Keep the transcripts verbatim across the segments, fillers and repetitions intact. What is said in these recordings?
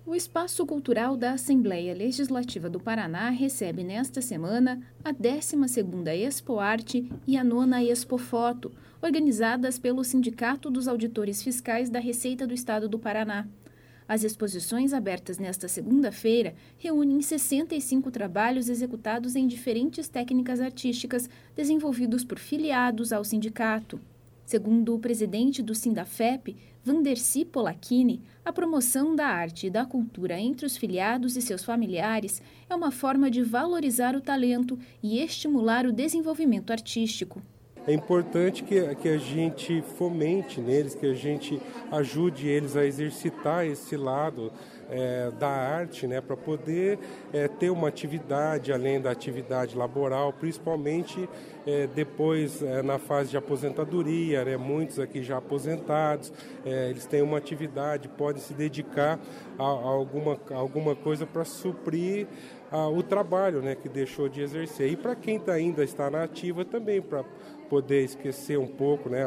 O Espaço Cultural da Assembleia Legislativa do Paraná recebe nesta semana a décima segunda Expoarte e a nona Expofoto, organizadas pelo Sindicato dos Auditores Fiscais da Receita do Estado do Paraná. As exposições abertas nesta segunda-feira reúnem sessenta e cinco trabalhos executados em diferentes técnicas artísticas desenvolvidos por filiados ao sindicato. Segundo o presidente do Sindafep, Vandercy Polacchini, a promoção da arte e da cultura entre os filiados e seus familiares é uma forma de valorizar o talento e estimular o desenvolvimento artístico. É importante que, que a gente fomente neles, que a gente ajude eles a exercitar esse lado é, da arte, né, para poder é, ter uma atividade além da atividade laboral, principalmente é, depois é, na fase de aposentadoria, né, muitos aqui já aposentados, é, eles têm uma atividade, podem se dedicar a, a, alguma, a alguma coisa para suprir a, o trabalho, né, que deixou de exercer. E para quem tá, ainda está na ativa também, para poder esquecer um pouco, né,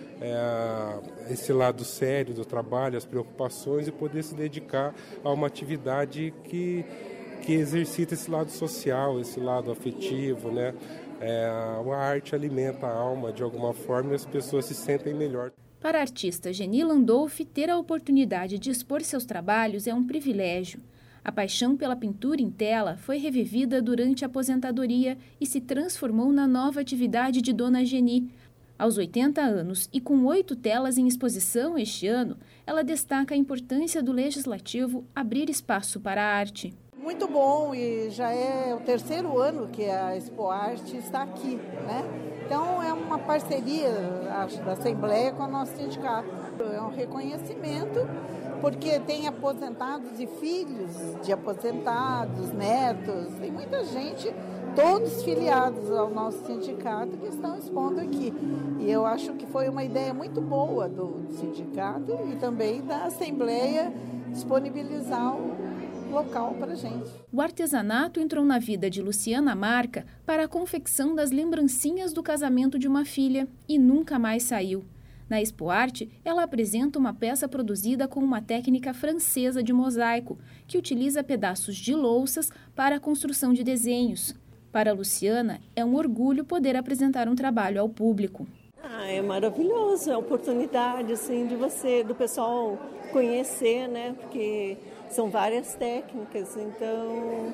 é, esse lado sério do trabalho, as preocupações, e poder se dedicar a uma atividade que, que exercita esse lado social, esse lado afetivo, né? É, a arte alimenta a alma de alguma forma e as pessoas se sentem melhor. Para a artista Geni Landolfi, ter a oportunidade de expor seus trabalhos é um privilégio. A paixão pela pintura em tela foi revivida durante a aposentadoria e se transformou na nova atividade de Dona Geni. Aos oitenta anos e com oito telas em exposição este ano, ela destaca a importância do Legislativo abrir espaço para a arte. Muito bom, e já é o terceiro ano que a Expoarte está aqui, né? Então é uma parceria, acho, da Assembleia com o nosso sindicato. É um reconhecimento, porque tem aposentados e filhos de aposentados, netos, tem muita gente, todos filiados ao nosso sindicato, que estão expondo aqui. E eu acho que foi uma ideia muito boa do sindicato e também da Assembleia disponibilizar o local para a gente. O artesanato entrou na vida de Luciana Marca para a confecção das lembrancinhas do casamento de uma filha e nunca mais saiu. Na Expoarte, ela apresenta uma peça produzida com uma técnica francesa de mosaico, que utiliza pedaços de louças para a construção de desenhos. Para Luciana, é um orgulho poder apresentar um trabalho ao público. Ah, é maravilhoso, é a oportunidade assim, de você, do pessoal conhecer, né? Porque são várias técnicas, então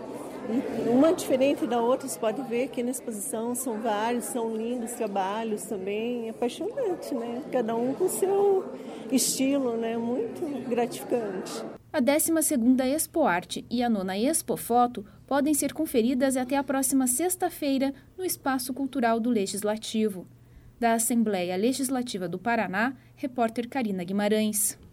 uma diferente da outra, você pode ver aqui na exposição, são vários, são lindos trabalhos também, é apaixonante, né? Cada um com o seu estilo, né? Muito gratificante. A décima segunda Expoarte e a nona Expofoto podem ser conferidas até a próxima sexta-feira no Espaço Cultural do Legislativo. Da Assembleia Legislativa do Paraná, repórter Karina Guimarães.